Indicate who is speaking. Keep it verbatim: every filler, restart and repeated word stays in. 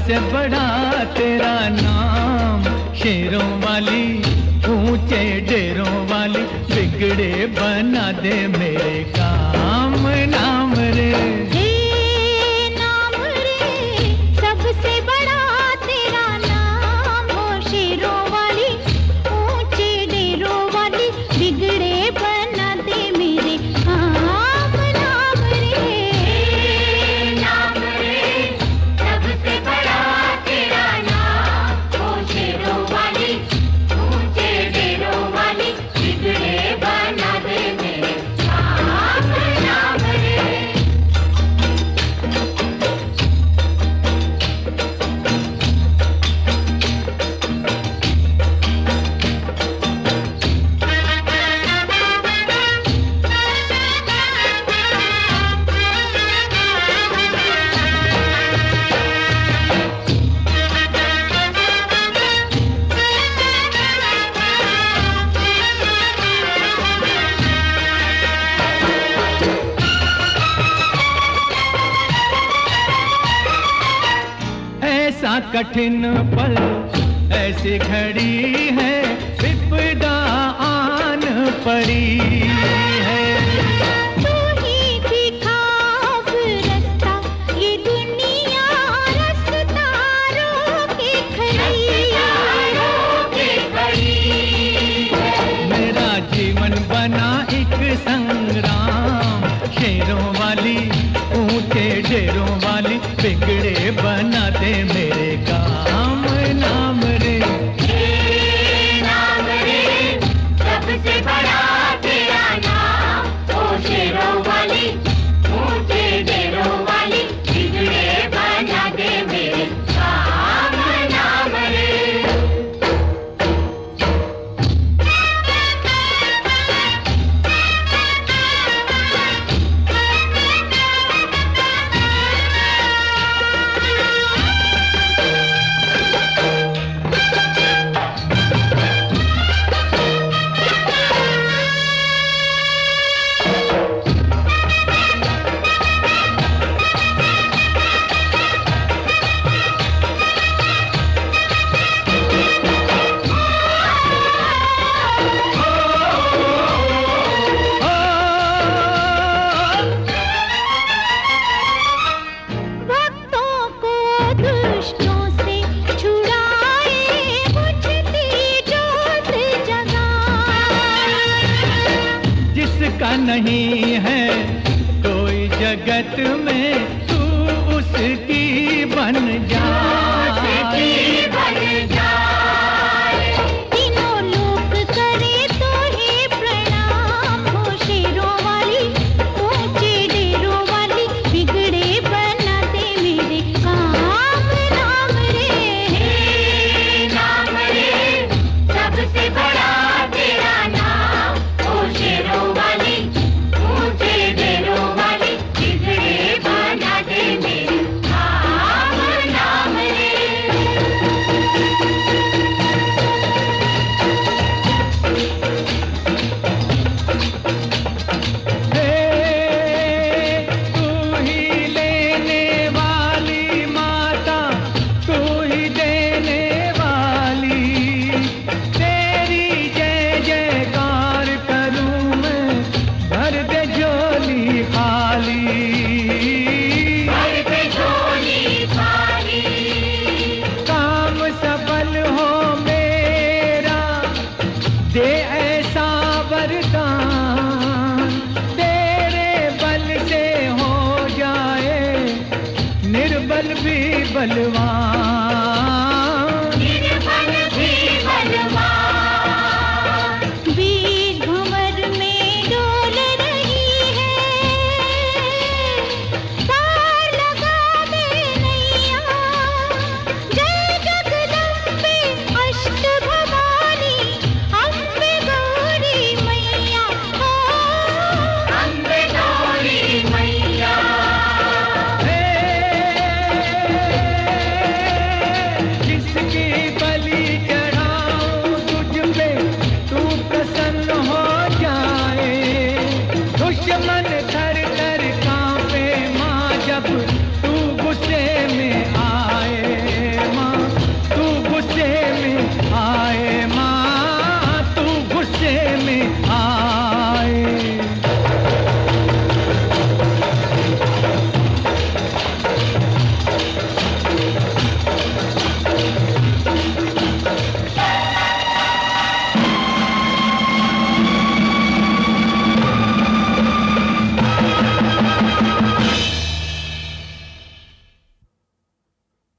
Speaker 1: सबसे बड़ा तेरा नाम, शेरों वाली ऊंचे डेरों वाली, बिगड़े बना दे मेरे काम नाम रे।
Speaker 2: हे नाम रे, सबसे बड़ा तेरा नाम हो, शेरों वाली ऊंचे डेरों वाली, बिगड़े बना दे मेरे काम नाम रे।
Speaker 3: नाम रे, सबसे बड़ा तेरा नाम हो, शेरों वाली ऊंचे डेरों वाली, बिगड़े बना दे मेरे काम नाम रे।
Speaker 1: ऐसा कठिन पल, ऐसी घड़ी है, विपदा आन पड़ी है।
Speaker 2: तू ही दिखा अब रास्ता, ये दुनिया रास्ता रोके खड़ी है।
Speaker 1: मेरा जीवन बना एक संग्राम, शेरों वाली ऊंचे डेरों वाली, बिगड़े बना दे मेरे काम नाम रे।
Speaker 3: नाम रे, सबसे बड़ा तेरा नाम हो, शेरों वाली ऊंचे डेरों वाली, बिगड़े बना दे मेरे काम नाम रे।
Speaker 2: भक्तों को दुष्टों से छुड़ाए, बुझती जोत जगाए।
Speaker 1: जिसका नहीं है कोई जगत में, तू उसकी बन जा।